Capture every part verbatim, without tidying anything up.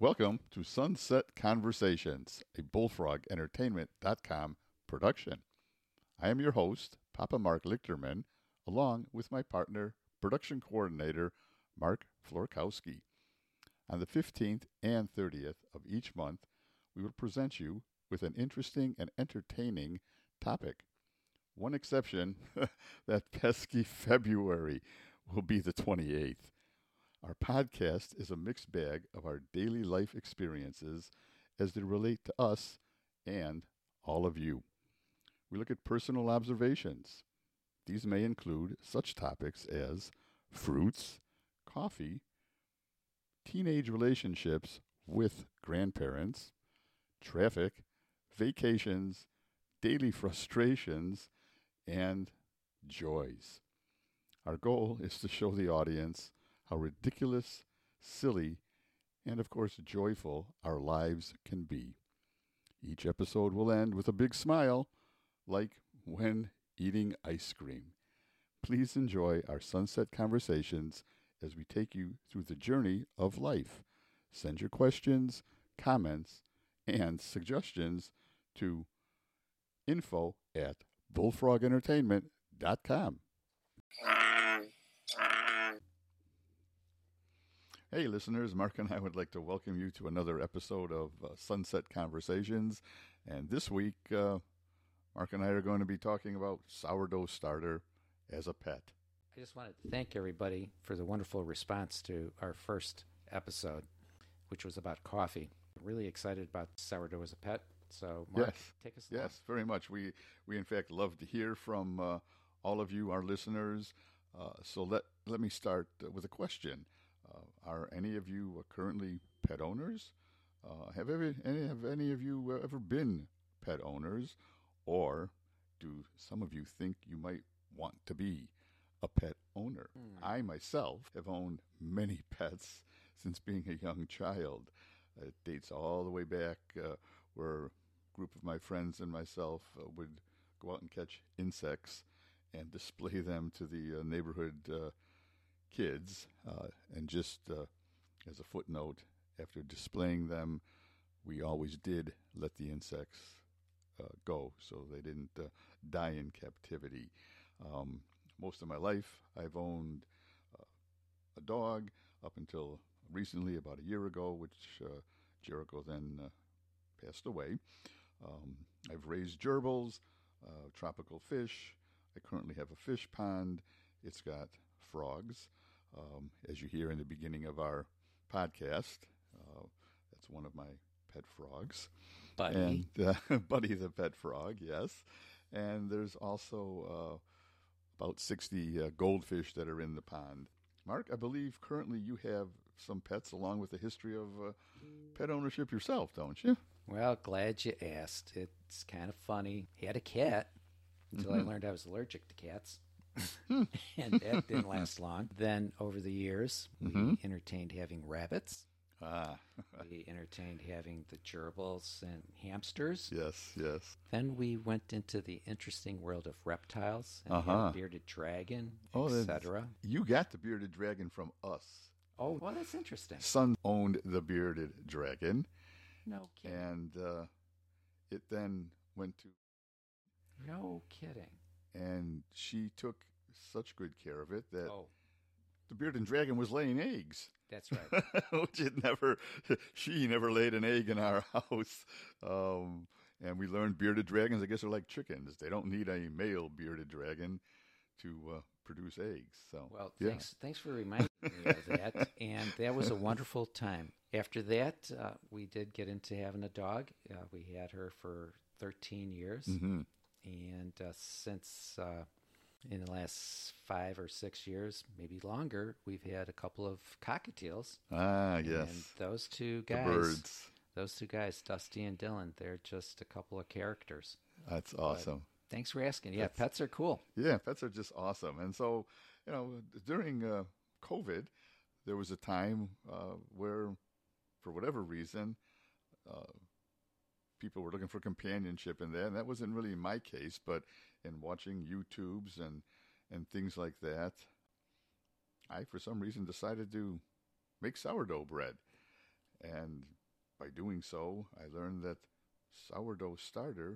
Welcome to Sunset Conversations, a bullfrog entertainment dot com production. I am your host, Papa Mark Lichterman, along with my partner, production coordinator, Mark Florkowski. On the fifteenth and thirtieth of each month, we will present you with an interesting and entertaining topic. One exception, that pesky February will be the twenty-eighth. Our podcast is a mixed bag of our daily life experiences as they relate to us and all of you. We look at personal observations. These may include such topics as fruits, coffee, teenage relationships with grandparents, traffic, vacations, daily frustrations, and joys. Our goal is to show the audience how ridiculous, silly, and of course joyful our lives can be. Each episode will end with a big smile, like when eating ice cream. Please enjoy our Sunset Conversations as we take you through the journey of life. Send your questions, comments, and suggestions to info at bullfrog entertainment dot com. Hey, listeners, Mark and I would like to welcome you to another episode of uh, Sunset Conversations. And this week, uh, Mark and I are going to be talking about sourdough starter as a pet. I just wanted to thank everybody for the wonderful response to our first episode, which was about coffee. Really excited about sourdough as a pet. So, Mark, yes, take us along. Yes, very much. We, we in fact, love to hear from uh, all of you, our listeners. Uh, so let, let me start with a question. Uh, are any of you uh, currently pet owners? Uh, have, ever, any, have any of you ever been pet owners? Or do some of you think you might want to be a pet owner? Mm. I myself have owned many pets since being a young child. It dates all the way back uh, where a group of my friends and myself uh, would go out and catch insects and display them to the uh, neighborhood uh, kids, uh, and just uh, as a footnote, after displaying them, we always did let the insects uh, go so they didn't uh, die in captivity. Um, most of my life, I've owned uh, a dog up until recently, about a year ago, which uh, Jericho then uh, passed away. Um, I've raised gerbils, uh, tropical fish. I currently have a fish pond. It's got frogs. Um, as you hear in the beginning of our podcast, uh, that's one of my pet frogs. Buddy. And, uh, Buddy the pet frog, yes. And there's also uh, about sixty uh, goldfish that are in the pond. Mark, I believe currently you have some pets along with a history of uh, pet ownership yourself, don't you? Well, glad you asked. It's kind of funny. Had a cat until mm-hmm. I learned I was allergic to cats. and that didn't last long. Then over the years, mm-hmm. we entertained having rabbits. Ah. We entertained having the gerbils and hamsters. Yes, yes. Then we went into the interesting world of reptiles and uh-huh. had a bearded dragon, oh, et cetera. You got the bearded dragon from us. Oh, well, that's interesting. Son owned the bearded dragon. No kidding. And uh, it then went to... No kidding. And she took such good care of it that oh. the bearded dragon was laying eggs. That's right. Which it never, she never laid an egg in our house. Um, and we learned bearded dragons, I guess, are like chickens. They don't need a male bearded dragon to uh, produce eggs. So, well, yeah. thanks, thanks for reminding me of that. And that was a wonderful time. After that, uh, we did get into having a dog. Uh, we had her for thirteen years. Mm-hmm. And uh, since uh, in the last five or six years, maybe longer, we've had a couple of cockatiels. Ah, yes. And those two guys, the birds. Those two guys, Dusty and Dylan, they're just a couple of characters. That's awesome. But thanks for asking. Yeah, That's, pets are cool. Yeah, pets are just awesome. And so, you know, during uh, COVID, there was a time uh, where, for whatever reason, uh, people were looking for companionship in that, and that wasn't really my case, but in watching YouTubes and, and things like that, I, for some reason, decided to make sourdough bread. and by doing so, I learned that sourdough starter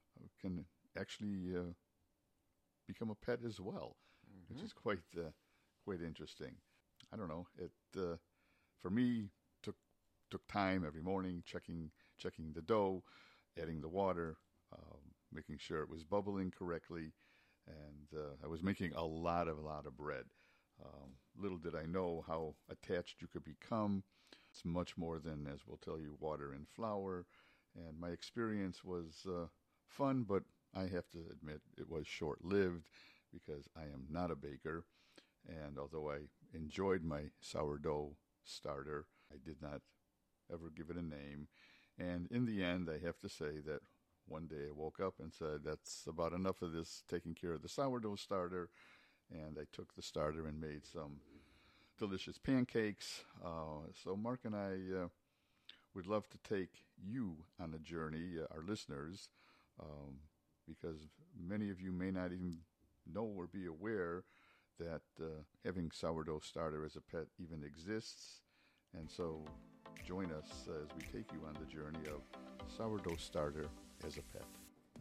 can actually uh, become a pet as well, Mm-hmm. which is quite uh, quite interesting. I don't know. It uh, for me took took time every morning checking checking the dough, adding the water, um, making sure it was bubbling correctly, and uh, I was making a lot of a lot of bread. Um, little did I know how attached you could become. It's much more than, as we'll tell you, water and flour. And my experience was uh, fun, but I have to admit it was short lived because I am not a baker. And although I enjoyed my sourdough starter, I did not ever give it a name. And in the end, I have to say that one day I woke up and said, that's about enough of this taking care of the sourdough starter. And I took the starter and made some delicious pancakes. Uh, so Mark and I uh, would love to take you on a journey, uh, our listeners, um, because many of you may not even know or be aware that uh, having sourdough starter as a pet even exists. And so join us as we take you on the journey of sourdough starter as a pet.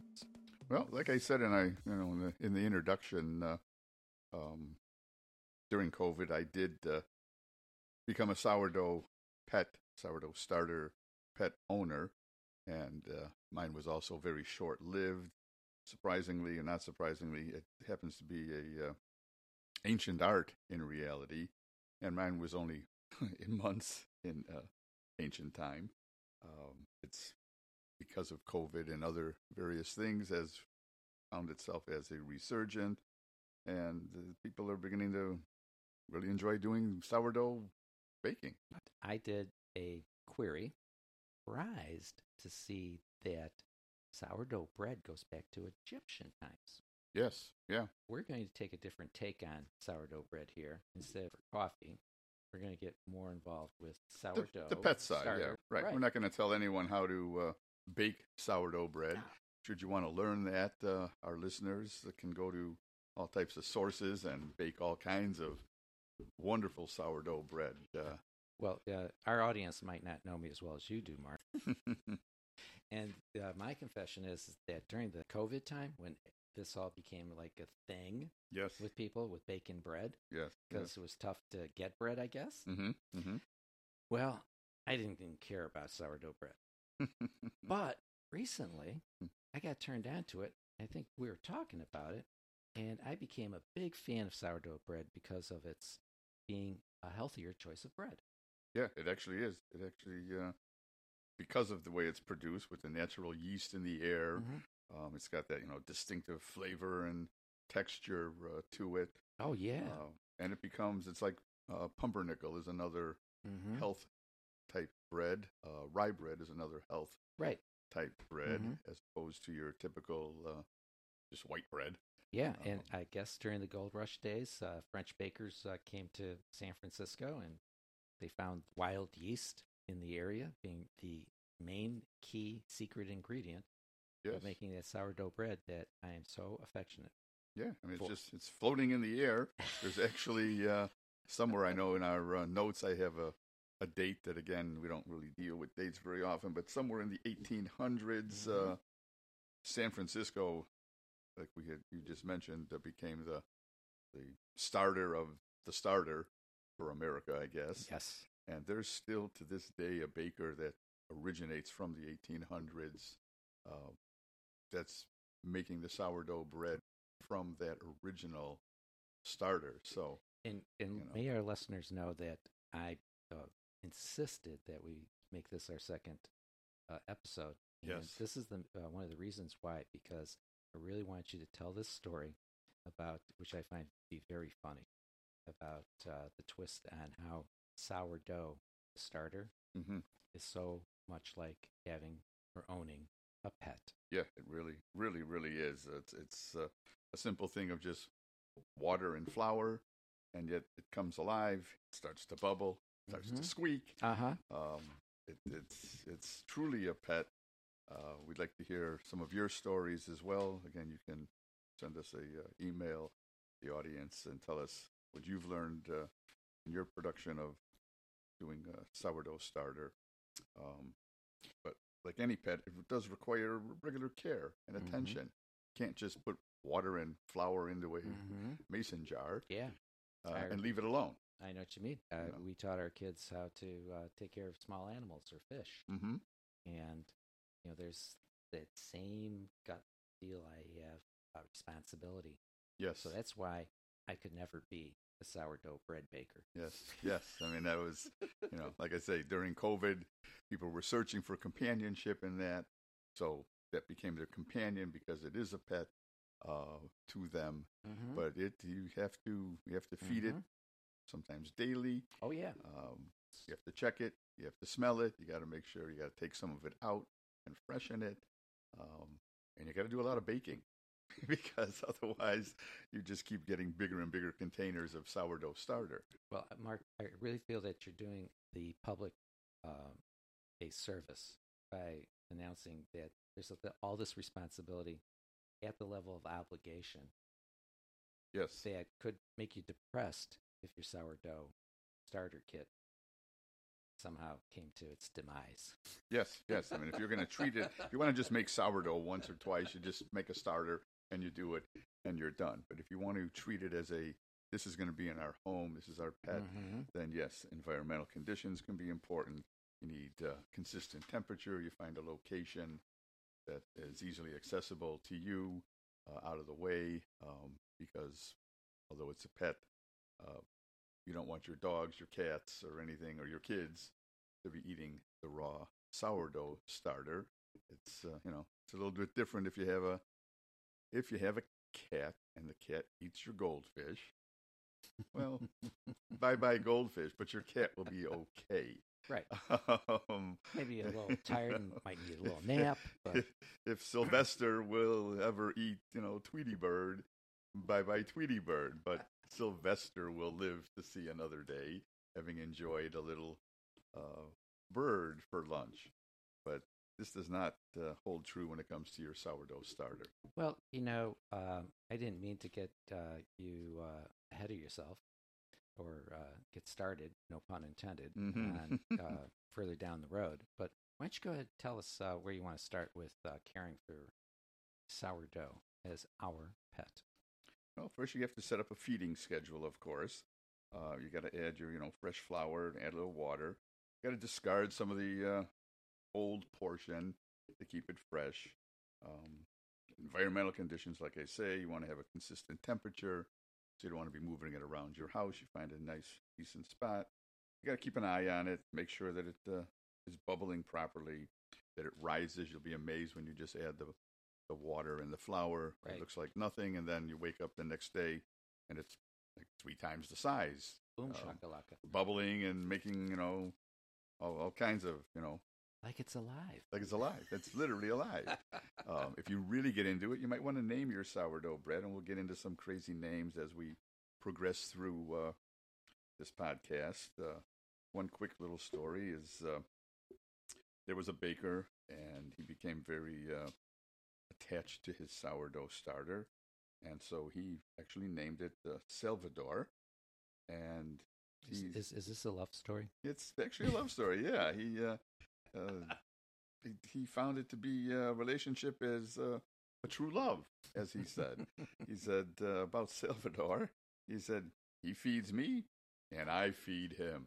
Well, like I said, in I you know in the, in the introduction, uh, um, during COVID, I did uh, become a sourdough pet, sourdough starter pet owner, and uh, mine was also very short lived. Surprisingly, and not surprisingly, it happens to be a uh, ancient art in reality, and mine was only in months in uh, ancient time. Um, it's because of COVID and other various things has found itself as a resurgent, and uh, people are beginning to really enjoy doing sourdough baking. I did a query, surprised to see that sourdough bread goes back to Egyptian times. Yes, yeah. We're going to take a different take on sourdough bread here. Instead of coffee, we're going to get more involved with sourdough. The, the pet side, starter. yeah, right. right. We're not going to tell anyone how to uh, bake sourdough bread. No. Should you want to learn that, uh, our listeners can go to all types of sources and bake all kinds of wonderful sourdough bread. Uh, well, uh, our audience might not know me as well as you do, Mark. And uh, my confession is that during the COVID time, when this all became like a thing yes. with people with baking bread, yes, because yes. it was tough to get bread, I guess. Mm-hmm. Mm-hmm. Well, I didn't even care about sourdough bread. But recently, I got turned on to it. I think we were talking about it, and I became a big fan of sourdough bread because of its being a healthier choice of bread. Yeah, it actually is. It actually, uh, because of the way it's produced with the natural yeast in the air, mm-hmm. um, it's got that, you know, distinctive flavor and texture uh, to it. Oh, yeah. Uh, and it becomes, it's like uh, pumpernickel is another mm-hmm. health type bread. Uh, rye bread is another health right. type bread, mm-hmm. as opposed to your typical uh, just white bread. Yeah, um, and I guess during the gold rush days, uh, French bakers uh, came to San Francisco and they found wild yeast in the area being the main key secret ingredient yes. of making that sourdough bread that I am so affectionate. Yeah, I mean, it's for. just, it's floating in the air. There's actually uh, somewhere I know in our uh, notes I have a, a date that, again, we don't really deal with dates very often, but somewhere in the eighteen hundreds, mm-hmm. uh, San Francisco, like we had, you just mentioned, uh, became the the starter of the starter for America, I guess. Yes. And there's still to this day a baker that originates from the eighteen hundreds uh, that's making the sourdough bread from that original starter. So, and and you know. May our listeners know that I uh, insisted that we make this our second uh, episode. And yes. This is the uh, one of the reasons why, because I really want you to tell this story about, which I find to be very funny, about uh, the twist on how sourdough starter mm-hmm. is so much like having or owning a pet. Yeah, it really, really, really is. It's it's uh, a simple thing of just water and flour, and yet it comes alive, it starts to bubble, starts mm-hmm. to squeak. Uh-huh. Um, it, it's it's truly a pet. Uh, we'd like to hear some of your stories as well. Again, you can send us a uh, email, the audience, and tell us what you've learned uh, in your production of doing a sourdough starter. Um, but like any pet, it does require regular care and Mm-hmm. attention. You can't just put water and flour into a Mm-hmm. mason jar Yeah, uh, I, and leave it alone. I know what you mean. Uh, You know? We taught our kids how to uh, take care of small animals or fish, Mm-hmm. and you know, there's that same gut feel I have about responsibility. Yes. So that's why I could never be a sourdough bread baker. Yes, yes. I mean, that was, you know, like I say, during COVID, people were searching for companionship in that. So that became their companion because it is a pet uh, to them. Mm-hmm. But it, you have to, you have to feed Mm-hmm. it sometimes daily. Oh yeah. Um, you have to check it. You have to smell it. You got to make sure you got to take some of it out and freshen it. Um, and you got to do a lot of baking. Because otherwise, you just keep getting bigger and bigger containers of sourdough starter. Well, uh, Mark, I really feel that you're doing the public um, a service by announcing that there's a, all this responsibility at the level of obligation Yes. that could make you depressed if your sourdough starter kit somehow came to its demise. Yes, yes. I mean, if you're going to treat it, if you want to just make sourdough once or twice, you just make a starter and you do it and you're done. But if you want to treat it as a, this is going to be in our home, this is our pet, Mm-hmm. then yes, environmental conditions can be important. You need uh, consistent temperature. You find a location that is easily accessible to you, uh, out of the way, um, because although it's a pet, uh, you don't want your dogs, your cats, or anything, or your kids to be eating the raw sourdough starter. It's uh, you know, it's a little bit different if you have a if you have a cat and the cat eats your goldfish. Well, bye bye goldfish, but your cat will be okay. Right. Um, Maybe a little tired and might need a little nap. But if, if Sylvester will ever eat, you know, Tweety Bird, bye bye Tweety Bird. But Sylvester will live to see another day, having enjoyed a little uh, bird for lunch. But this does not uh, hold true when it comes to your sourdough starter. well, you know, um, I didn't mean to get uh, you uh, ahead of yourself or uh, get started, no pun intended, Mhm. on uh, further down the road. But why don't you go ahead and tell us uh, where you want to start with uh, caring for sourdough as our pet? Well, first you have to set up a feeding schedule, of course. Uh, you got to add your, you know, fresh flour and add a little water. You got to discard some of the uh, old portion to keep it fresh. Um, environmental conditions, like I say, you want to have a consistent temperature, so you don't want to be moving it around your house. You find a nice, decent spot. You got to keep an eye on it, make sure that it uh, is bubbling properly, that it rises. You'll be amazed when you just add the the water and the flour. Right. It looks like nothing, and then you wake up the next day, and it's like three times the size, Boom um, shakalaka. bubbling and making, you know, all, all kinds of, you know, Like it's alive. like it's alive. It's literally alive. Um, if you really get into it, you might want to name your sourdough bread, and we'll get into some crazy names as we progress through uh, this podcast. Uh, one quick little story is uh, there was a baker, and he became very uh, attached to his sourdough starter, and so he actually named it uh, Salvador. And Is, he's, is, is this a love story? it's actually a love story. Yeah, he uh, uh, he, he found it to be a relationship as uh, a true love, as he said. He said uh, about Salvador. He said he feeds me, and I feed him.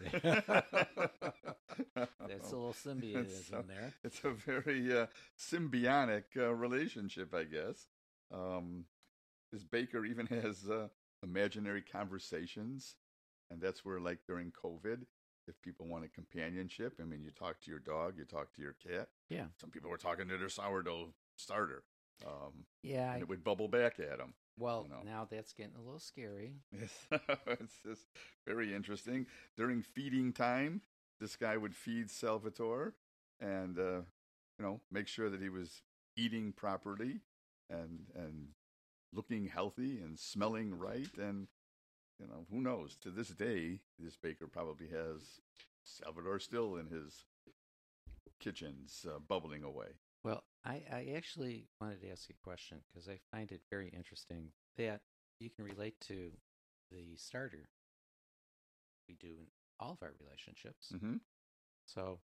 There's a little symbiotism So, there. it's a very uh, symbiotic uh, relationship, I guess. Um, this baker even has uh, imaginary conversations, and that's where, like during COVID, if people wanted companionship, I mean, you talk to your dog, you talk to your cat. Yeah. Some people were talking to their sourdough starter, um, Yeah. I, and it would bubble back at them. well, you know. now that's getting a little scary. It's just very interesting. During feeding time, this guy would feed Salvatore and, uh, you know, make sure that he was eating properly and and looking healthy and smelling right. And, you know, who knows? To this day, this baker probably has Salvador still in his kitchens, uh, bubbling away. Well, I, I actually wanted to ask you a question because I find it very interesting that you can relate to the starter we do in all of our relationships. Mm-hmm. So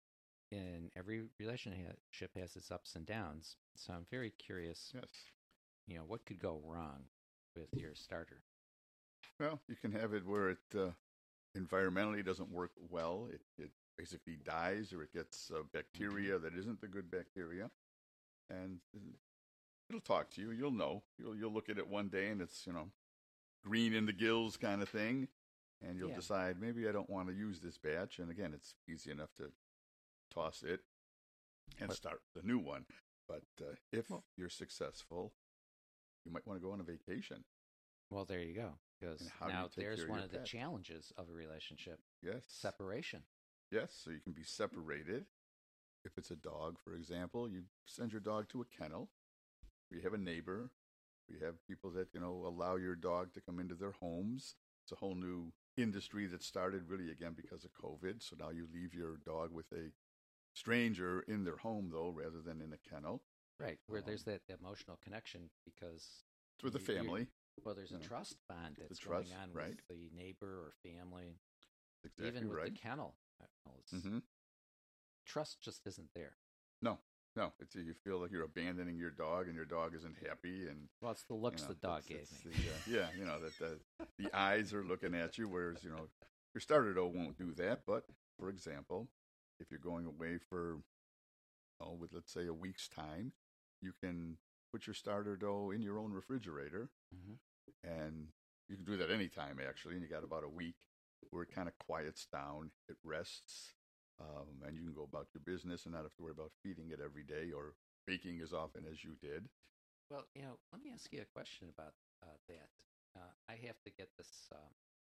in every relationship has its ups and downs. So I'm very curious, Yes. you know, what could go wrong with your starter? Well, you can have it where it uh, environmentally doesn't work well. It, it basically dies, or it gets uh, bacteria that isn't the good bacteria. And it'll talk to you. You'll know. You'll, you'll look at it one day and it's, you know, green in the gills kind of thing. And you'll Yeah. decide, maybe I don't want to use this batch. And again, it's easy enough to toss it and But- start the new one. But uh, if Well- you're successful, you might want to go on a vacation. Well, there you go. Because And how do you now take care there's of one your of the pet? challenges of a relationship: Yes. separation. Yes, so you can be separated. If it's a dog, for example, you send your dog to a kennel. We have a neighbor. We have people that, you know, allow your dog to come into their homes. It's a whole new industry that started really again because of COVID. So now you leave your dog with a stranger in their home, though, rather than in a kennel. Right, where Um, there's that emotional connection because, It's with the You- you're- family. well, there's a you know, trust bond that's trust, going on right. with the neighbor or family, Exactly even with right. the kennel. uh, well, it's- hmm Trust just isn't there. No, no. It's you feel like you're abandoning your dog, and your dog isn't happy, and Well, it's the looks you know, the dog it's- gave it's me. the, uh, yeah, you know that the the eyes are looking at you, whereas you know your starter dog won't do that. But for example, if you're going away for, oh, with let's say a week's time, you can put your starter dough in your own refrigerator, Mhm. and you can do that anytime actually. And you got about a week where it kind of quiets down, it rests, um, and you can go about your business and not have to worry about feeding it every day or baking as often as you did. Well, you know, let me ask you a question about uh, that. Uh, I have to get this. Um,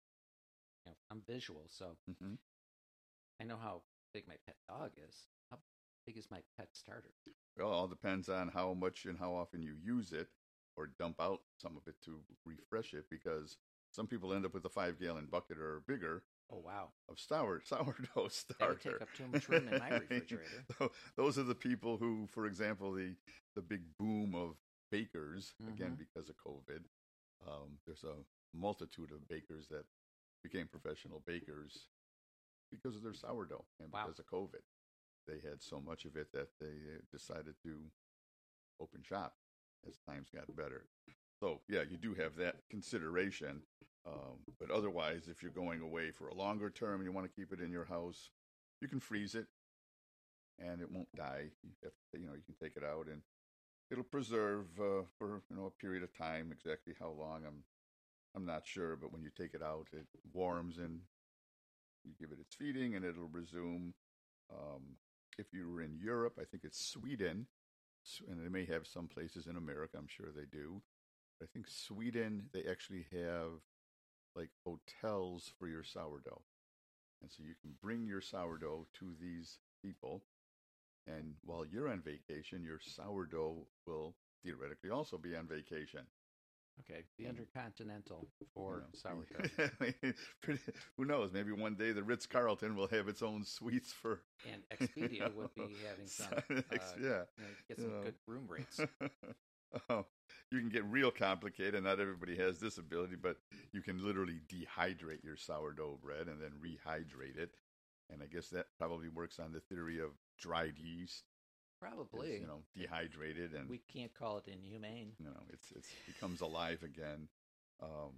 you know, I'm visual, so hmm I know how big my pet dog is. How big is my pet starter? Well, it all depends on how much and how often you use it, or dump out some of it to refresh it, because some people end up with a five gallon bucket or bigger Oh wow, of sour sourdough starter. that would take up too much room in my refrigerator. So those are the people who, for example, the the big boom of bakers again Mhm. because of COVID. Um, there's a multitude of bakers that became professional bakers because of their sourdough and Wow. because of COVID. They had so much of it that they uh, decided to open shop as times got better. So yeah, you do have that consideration. Um, but otherwise, if you're going away for a longer term and you want to keep it in your house, you can freeze it, and it won't die. You, have to, you know, you can take it out, and it'll preserve uh, for you know a period of time. Exactly how long, I'm I'm not sure. But when you take it out, it warms, and you give it its feeding, and it'll resume. Um, if you were in Europe, I think it's Sweden, S- and they may have some places in America. I'm sure they do. I think Sweden, they actually have like hotels for your sourdough. And so you can bring your sourdough to these people. And while you're on vacation, your sourdough will theoretically also be on vacation. Okay, the And- Intercontinental You for know, sourdough. pretty- who knows? Maybe one day the Ritz Carlton will have its own suites for. And Expedia would be having some, uh, yeah. you know, get some you know. good room rates. Oh, you can get real complicated. Not everybody has this ability, but you can literally dehydrate your sourdough bread and then rehydrate it. And I guess that probably works on the theory of dried yeast. Probably. Is, you know, dehydrated, and We can't call it inhumane. you know, it's it's becomes alive again. Um,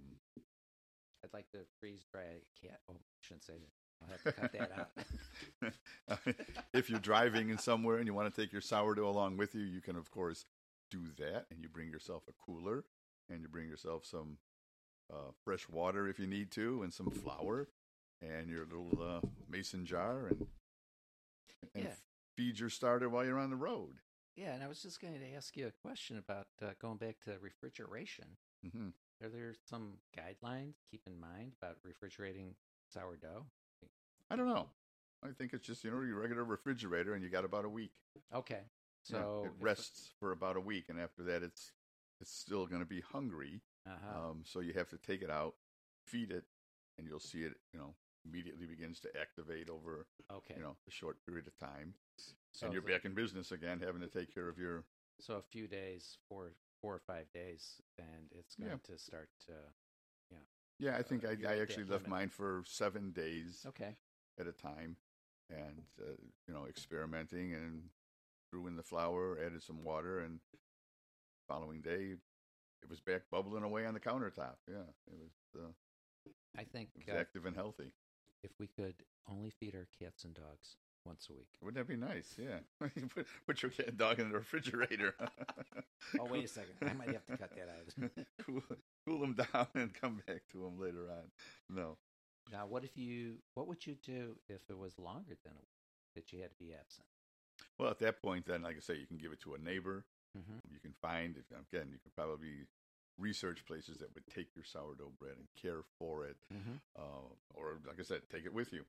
I'd like to freeze dry a cat. Oh, I shouldn't say that. I'll have to cut that out. if you're driving in somewhere and you want to take your sourdough along with you, you can of course do that, and you bring yourself a cooler, and you bring yourself some uh, fresh water if you need to, and some flour, and your little uh, mason jar, and and Yeah. feed your starter while you're on the road. Yeah, and I was just going to ask you a question about uh, going back to refrigeration. hmm Are there some guidelines to keep in mind about refrigerating sourdough? I don't know. I think it's just you know your regular refrigerator, and you got about a week. Okay, Yeah, so it rests for about a week, and after that, it's it's still going to be hungry. Uh-huh. Um, so you have to take it out, feed it, and you'll see it, you know, immediately begins to activate over, okay, you know, a short period of time. so and you're the- back in business again, having to take care of your. So a few days, four four or five days, and it's going Yeah. to start to. Yeah, I think Uh, I, you're I at actually that left limit. mine for seven days Okay. at a time. and uh, you know, experimenting, and threw in the flour, added some water, and following day it was back bubbling away on the countertop. Yeah, it was. Uh, I think it was uh, active and healthy. if we could only feed our cats and dogs once a week. Wouldn't that be nice? Yeah. put, put your cat and dog in the refrigerator. Oh, wait a second. I might have to cut that out. cool, cool them down and come back to them later on. No. Now, what if you? What would you do if it was longer than a week that you had to be absent? Well, at that point, then, like I say, you can give it to a neighbor. Mm-hmm. You can find, again, you could probably research places that would take your sourdough bread and care for it. Mm-hmm. Uh, or, like I said, take it with you.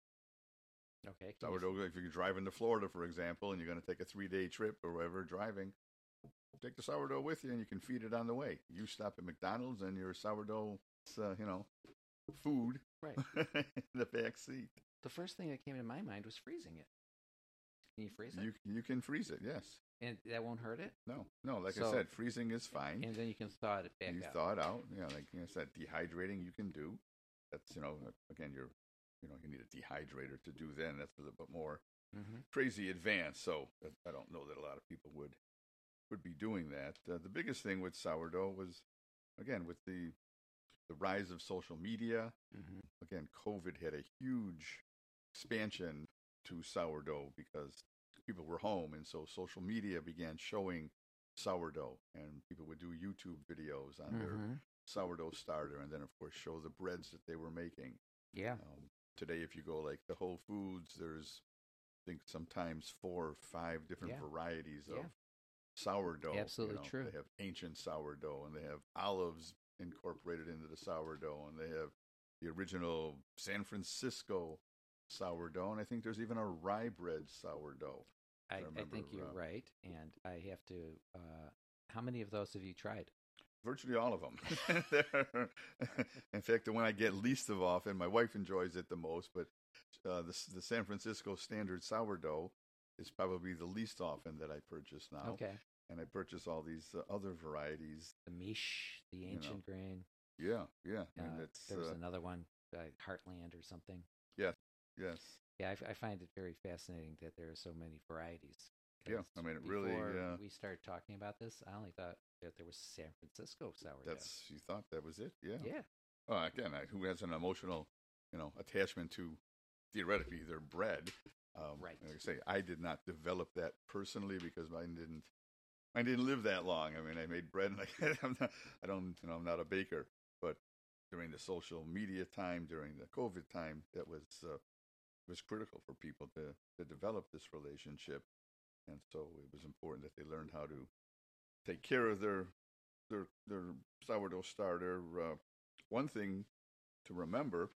Okay. Sourdough, if you're driving to Florida, for example, and you're going to take a three-day trip or wherever driving, take the sourdough with you and you can feed it on the way. You stop at McDonald's and your sourdough, uh, you know, food right in the back seat. The first thing that came to my mind was freezing it. Can you freeze it? You you can freeze it, yes. And that won't hurt it? No, no. Like so, I said, freezing is fine. And then you can thaw it back you out. thaw it out. Yeah, like I said, dehydrating you can do. That's, you know, again, you're, you know, you need a dehydrator to do then. That's a little bit more mm-hmm. crazy advanced. So I don't know that a lot of people would would be doing that. Uh, the biggest thing with sourdough was, again, with the the rise of social media. Mm-hmm. Again, COVID had a huge expansion to sourdough because people were home, and so social media began showing sourdough, and people would do YouTube videos on mm-hmm. their sourdough starter, and then of course show the breads that they were making. Yeah. Um, today, if you go like the Whole Foods, there's I think sometimes four or five different yeah. varieties of yeah. sourdough. Absolutely you know, true. They have ancient sourdough, and they have olives incorporated into the sourdough, and they have the original San Francisco sourdough, and I think there's even a rye bread sourdough. I, I, I think you're uh, right, and I have to. Uh, how many of those have you tried? Virtually all of them. In fact, the one I get least of often, my wife enjoys it the most, but uh, the the San Francisco standard sourdough is probably the least often that I purchase now. Okay. And I purchase all these uh, other varieties. The miche, the ancient you know. grain. Yeah, yeah. Uh, and it's, there was uh, another one, uh, Heartland or something. Yes, yes. Yeah, I, I find it very fascinating that there are so many varieties. Yeah, I mean, it before really. Uh, we started talking about this, I only thought that there was San Francisco sourdough. That's you thought that was it? Yeah. Yeah. Well, again, I, who has an emotional, you know, attachment to theoretically their bread? Um, right. Like I say, I did not develop that personally because mine didn't. Mine didn't live that long. I mean, I made bread, and I, I'm not. I don't. You know, I'm not a baker. But during the social media time, during the COVID time, that was uh, was critical for people to to develop this relationship. And so it was important that they learned how to take care of their their their sourdough starter. Uh, one thing to remember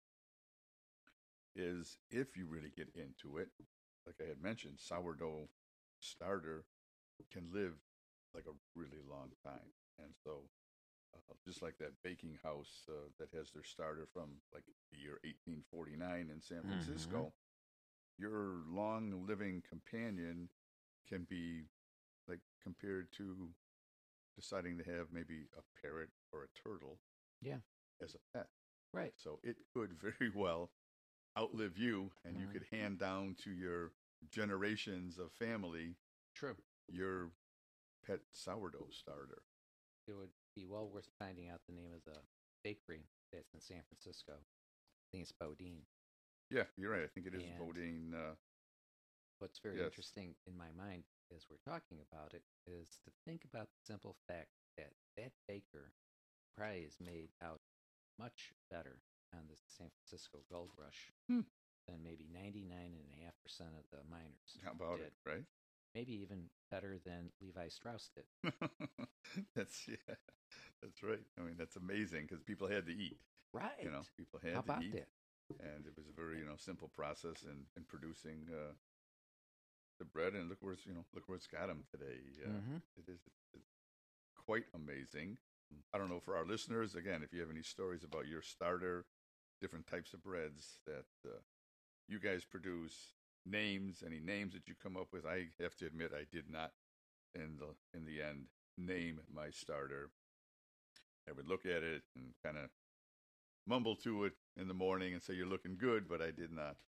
is if you really get into it, like I had mentioned, sourdough starter can live like a really long time. And so uh, just like that baking house uh, that has their starter from like the year eighteen forty-nine in San Francisco, mm-hmm. your long living companion can be like compared to deciding to have maybe a parrot or a turtle yeah. as a pet. Right. So it could very well outlive you, and mm-hmm. you could hand down to your generations of family True. your pet sourdough starter. It would be well worth finding out the name of the bakery that's in San Francisco. I think it's Bodine. Yeah, you're right. I think it is and Bodine. Uh, what's very yes. interesting in my mind as we're talking about it is to think about the simple fact that that baker probably is made out much better on the San Francisco Gold Rush hmm. than maybe ninety-nine point five percent of the miners. How about did. it, right? Maybe even better than Levi Strauss did. That's yeah, that's right. I mean, that's amazing because people had to eat. Right. You know, people had How to about eat. that? And it was a very, you know, simple process in, in producing uh, the bread. And look where it's, you know, look where it's got them today. Uh, mm-hmm. It is it's quite amazing. I don't know for our listeners, again, if you have any stories about your starter, different types of breads that uh, you guys produce, names, any names that you come up with. I have to admit, I did not, in the in the end, name my starter. I would look at it and kind of mumble to it in the morning and say, "You're looking good," but I did not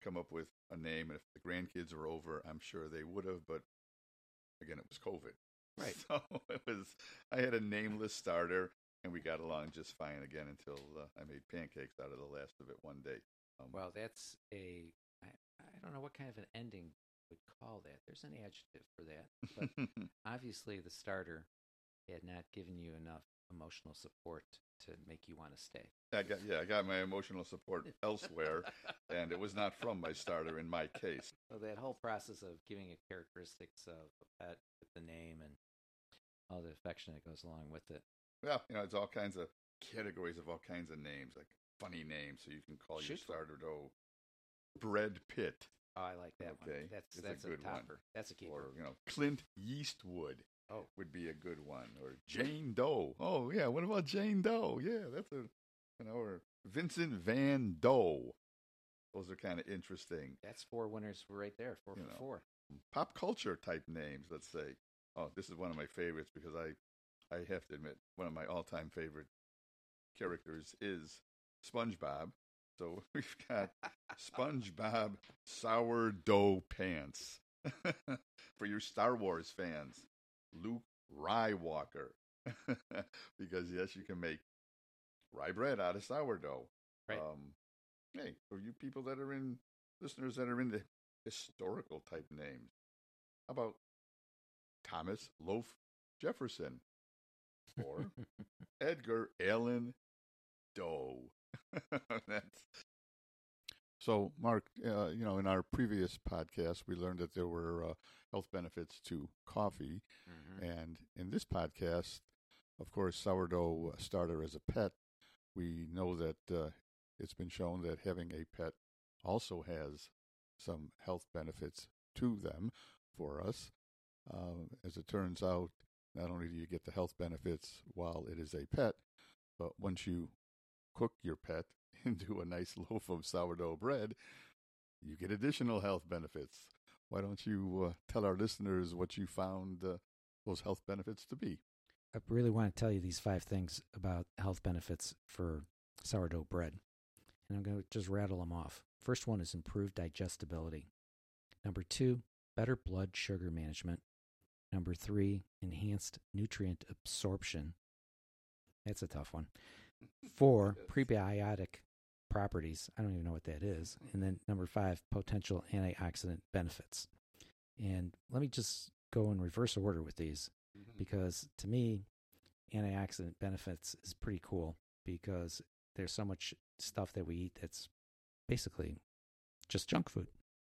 come up with a name. And if the grandkids were over, I'm sure they would have. But again, it was COVID. Right. So it was, I had a nameless starter, and we got along just fine again until uh, I made pancakes out of the last of it one day. Um, Well, that's a, I, I don't know what kind of an ending would call that. There's an adjective for that. But obviously the starter had not given you enough emotional support to make you want to stay. I got, yeah, I got my emotional support elsewhere, and it was not from my starter in my case. So that whole process of giving it characteristics of a pet with the name and all the affection that goes along with it. Well, you know, it's all kinds of categories of all kinds of names, like funny names. So you can call your Shoot. starter dough Bread Pitt. Oh, I like that Okay. one. That's It's a that's a, good one. topper. That's a keeper. Or, you know, Clint Eastwood Oh. would be a good one. Or Jane Doe. Oh, yeah. What about Jane Doe? Yeah, that's a, you know, or Vincent Van Doe. Those are kind of interesting. That's four winners right there. Four You for know. four. Pop culture type names, let's say. Oh, this is one of my favorites because I, I have to admit, one of my all-time favorite characters is SpongeBob. So we've got SpongeBob Sourdough Pants. For your Star Wars fans, Luke Rye-Walker. Because, yes, you can make rye bread out of sourdough. Right. Um, hey, for you people that are in, listeners that are into historical type names, how about Thomas Loaf Jefferson or Edgar Allan Doe? That's... So, Mark, uh, you know, in our previous podcast, we learned that there were uh, health benefits to coffee. Mm-hmm. And in this podcast, of course, sourdough starter as a pet, we know that uh, it's been shown that having a pet also has some health benefits to them for us. Uh, as it turns out, not only do you get the health benefits while it is a pet, but once you cook your pet into a nice loaf of sourdough bread, you get additional health benefits. Why don't you uh, tell our listeners what you found uh, those health benefits to be? I really want to tell you these five things about health benefits for sourdough bread. And I'm going to just rattle them off. First one is improved digestibility. Number two, better blood sugar management. Number three, enhanced nutrient absorption. That's a tough one. Four, prebiotic properties. I don't even know what that is. And then number five, potential antioxidant benefits. And let me just go in reverse order with these, because to me, antioxidant benefits is pretty cool because there's so much stuff that we eat that's basically just junk food.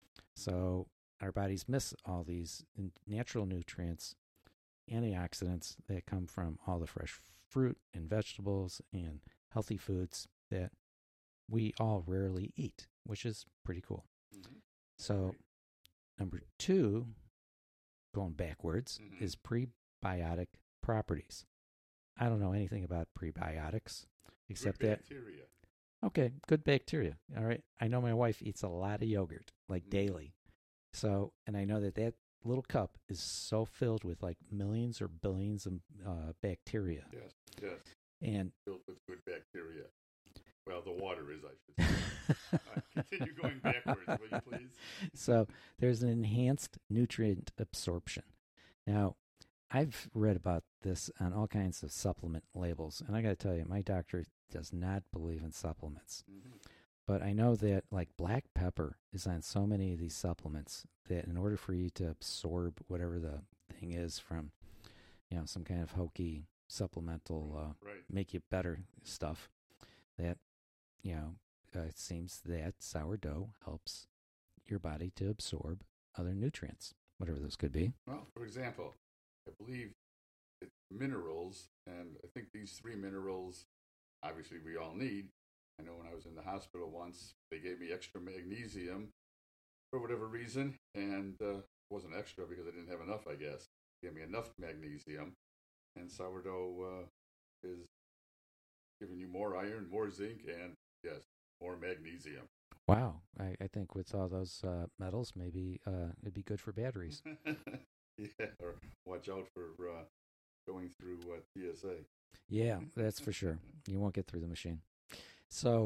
So our bodies miss all these natural nutrients, antioxidants that come from all the fresh fruit and vegetables and healthy foods that we all rarely eat, which is pretty cool. Mm-hmm. So number two, going backwards, mm-hmm. is prebiotic properties. I don't know anything about prebiotics except good that. Bacteria. Okay, good bacteria. All right. I know my wife eats a lot of yogurt, like mm-hmm. daily. So, and I know that that little cup is so filled with like millions or billions of uh, bacteria. Yes, yes. And filled with good bacteria. Well, the water is, I should say. uh, continue going backwards, will you please? So there's an enhanced nutrient absorption. Now, I've read about this on all kinds of supplement labels, and I got to tell you, my doctor does not believe in supplements. Mm-hmm. But I know that like black pepper is on so many of these supplements that in order for you to absorb whatever the thing is from, you know, some kind of hokey supplemental, uh, right. make you better stuff, that, you know, uh, it seems that sourdough helps your body to absorb other nutrients, whatever those could be. Well, for example, I believe it's minerals, and I think these three minerals, obviously we all need. I know when I was in the hospital once, they gave me extra magnesium for whatever reason, and uh, it wasn't extra because I didn't have enough, I guess. They gave me enough magnesium, and sourdough uh, is giving you more iron, more zinc, and, yes, more magnesium. Wow. I, I think with all those uh, metals, maybe uh, it'd be good for batteries. Yeah, or watch out for uh, going through uh, T S A. Yeah, that's for sure. You won't get through the machine. So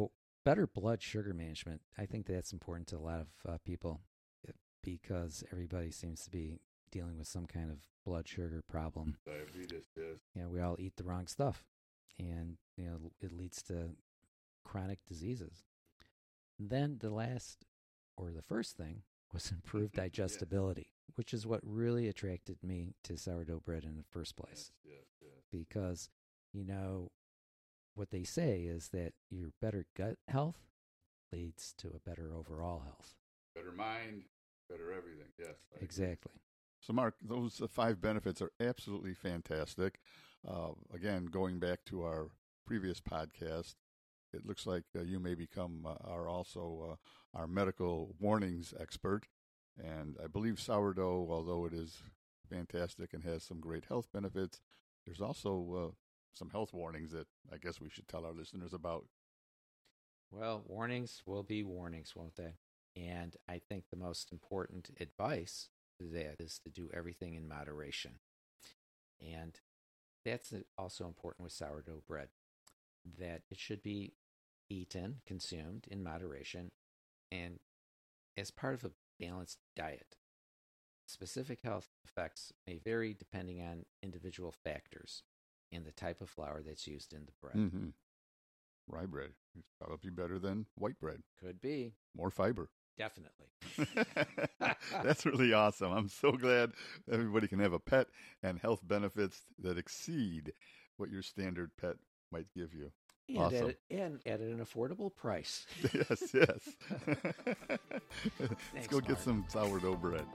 better blood sugar management. I think that's important to a lot of uh, people because everybody seems to be dealing with some kind of blood sugar problem. Diabetes, yes. Yeah, we all eat the wrong stuff, and you know it leads to chronic diseases. And then the last, or the first thing, was improved digestibility, yes. which is what really attracted me to sourdough bread in the first place. Yes, yes, yes. Because, you know, what they say is that your better gut health leads to a better overall health. Better mind, better everything, yes. I exactly. Agree. So, Mark, those uh, five benefits are absolutely fantastic. Uh, again, going back to our previous podcast, it looks like uh, you may become uh, are also uh, our medical warnings expert. And I believe sourdough, although it is fantastic and has some great health benefits, there's also uh, some health warnings that I guess we should tell our listeners about. Well, warnings will be warnings, won't they? And I think the most important advice to that is to do everything in moderation. And that's also important with sourdough bread, that it should be eaten, consumed in moderation, and as part of a balanced diet. Specific health effects may vary depending on individual factors and the type of flour that's used in the bread. Mm-hmm. Rye bread is probably better than white bread. Could be. More fiber. Definitely. That's really awesome. I'm so glad everybody can have a pet and health benefits that exceed what your standard pet might give you. And, awesome. at, and at an affordable price. Yes, yes. Let's Thanks, go get Mark. some sourdough bread.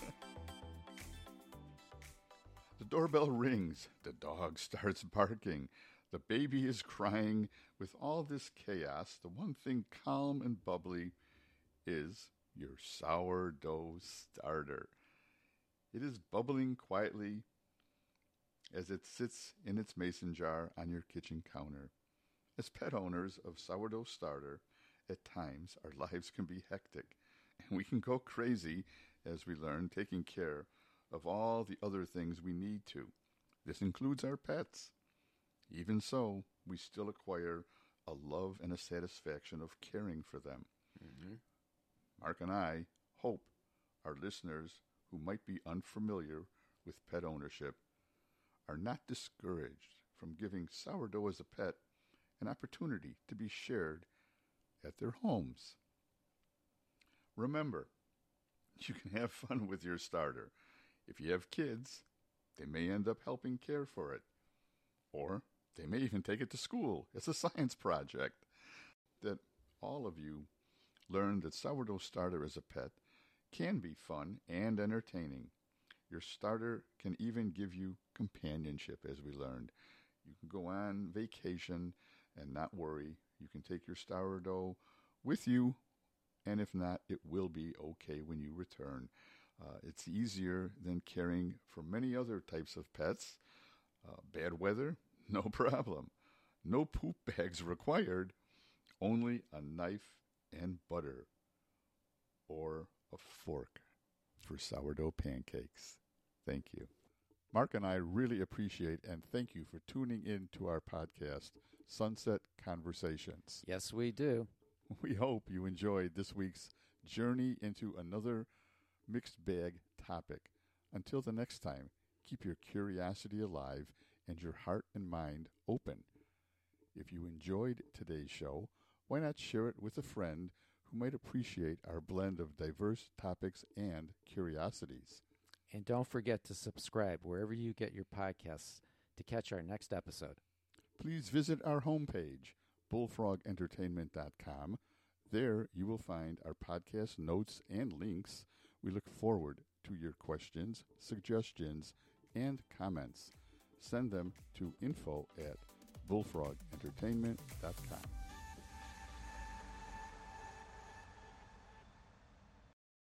The doorbell rings. The dog starts barking. The baby is crying. With all this chaos, the one thing calm and bubbly is your sourdough starter. It is bubbling quietly as it sits in its mason jar on your kitchen counter. As pet owners of sourdough starter, at times our lives can be hectic, and we can go crazy as we learn taking care of all the other things we need to. This includes our pets. Even so, we still acquire a love and a satisfaction of caring for them. Mm-hmm. Mark and I hope our listeners who might be unfamiliar with pet ownership are not discouraged from giving sourdough as a pet an opportunity to be shared at their homes. Remember, you can have fun with your starter. If you have kids, they may end up helping care for it. Or they may even take it to school as a science project. That all of you learn that sourdough starter as a pet can be fun and entertaining. Your starter can even give you companionship, as we learned. You can go on vacation and not worry. You can take your sourdough with you, and if not, it will be okay when you return. Uh, it's easier than caring for many other types of pets. Uh, bad weather? No problem. No poop bags required. Only a knife and butter or a fork for sourdough pancakes. Thank you. Mark and I really appreciate and thank you for tuning in to our podcast, Sunset Conversations. Yes, we do. We hope you enjoyed this week's journey into another mixed bag topic. Until the next time, keep your curiosity alive and your heart and mind open. If you enjoyed today's show, why not share it with a friend who might appreciate our blend of diverse topics and curiosities? And don't forget to subscribe wherever you get your podcasts to catch our next episode. Please visit our homepage, bullfrog entertainment dot com. There you will find our podcast notes and links. We look forward to your questions, suggestions, and comments. Send them to info at bullfrog entertainment dot com.